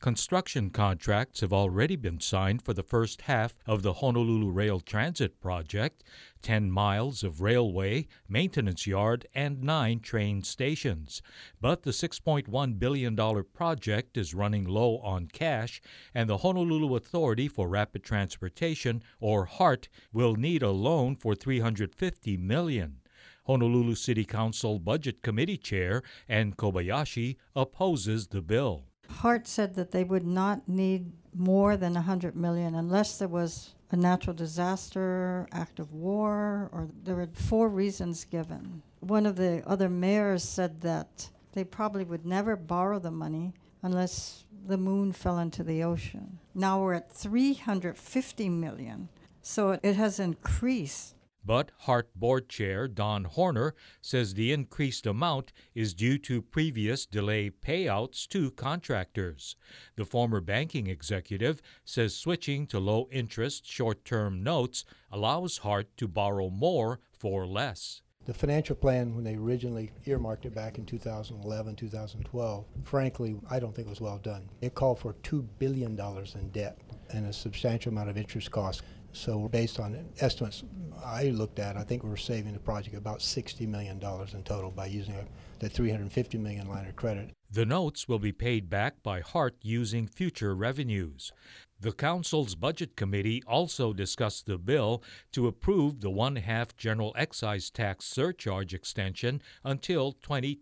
Construction contracts have already been signed for the first half of the Honolulu Rail Transit Project, 10 miles of railway, maintenance yard, and 9 train stations. But the $6.1 billion project is running low on cash, and the Honolulu Authority for Rapid Transportation, or HART, will need a loan for $350 million. Honolulu City Council Budget Committee Chair Ann Kobayashi opposes the bill. HART said that they would not need more than $100 million unless there was a natural disaster, act of war, or there were 4 reasons given. One of the other mayors said that they probably would never borrow the money unless the moon fell into the ocean. Now we're at $350 million, so it has increased. But HART Board Chair Don Horner says the increased amount is due to previous delay payouts to contractors. The former banking executive says switching to low-interest short-term notes allows HART to borrow more for less. The financial plan, when they originally earmarked it back in 2011, 2012, frankly, I don't think it was well done. It called for $2 billion in debt and a substantial amount of interest costs. So based on estimates I looked at, I think we're saving the project about $60 million in total by using the $350 million line of credit. The notes will be paid back by HART using future revenues. The Council's Budget Committee also discussed the bill to approve the 1/2 general excise tax surcharge extension until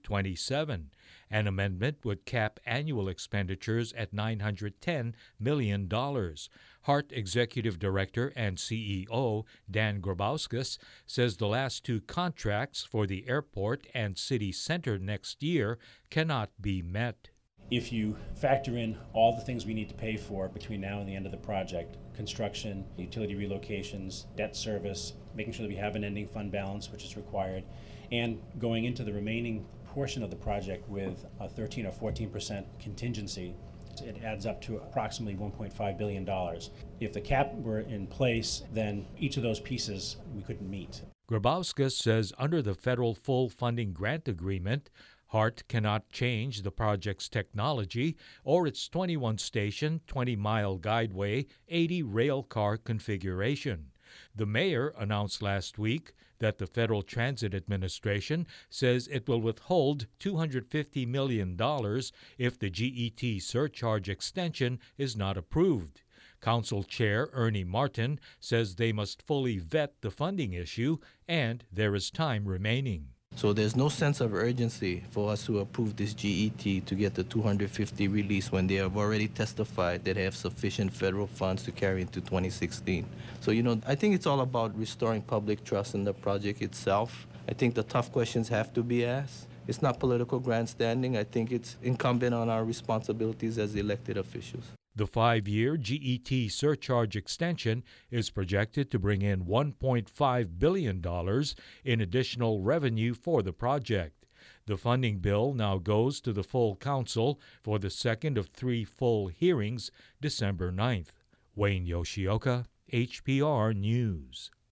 2027. An amendment would cap annual expenditures at $910 million. HART Executive Director and CEO Dan Grabowskis says the last 2 contracts for the airport and city center next year cannot be met. If you factor in all the things we need to pay for between now and the end of the project, construction, utility relocations, debt service, making sure that we have an ending fund balance, which is required, and going into the remaining portion of the project with a 13 or 14% contingency, it adds up to approximately $1.5 billion. If the cap were in place, then each of those pieces we couldn't meet. Grabowskis says under the federal full funding grant agreement, HART cannot change the project's technology or its 21-station, 20-mile guideway, 80 railcar configuration. The mayor announced last week that the Federal Transit Administration says it will withhold $250 million if the GET surcharge extension is not approved. Council Chair Ernie Martin says they must fully vet the funding issue and there is time remaining. So there's no sense of urgency for us to approve this GET to get the 250 release when they have already testified that they have sufficient federal funds to carry into 2016. So, I think it's all about restoring public trust in the project itself. I think the tough questions have to be asked. It's not political grandstanding. I think it's incumbent on our responsibilities as elected officials. The 5-year GET surcharge extension is projected to bring in $1.5 billion in additional revenue for the project. The funding bill now goes to the full council for the second of 3 full hearings, December 9th. Wayne Yoshioka, HPR News.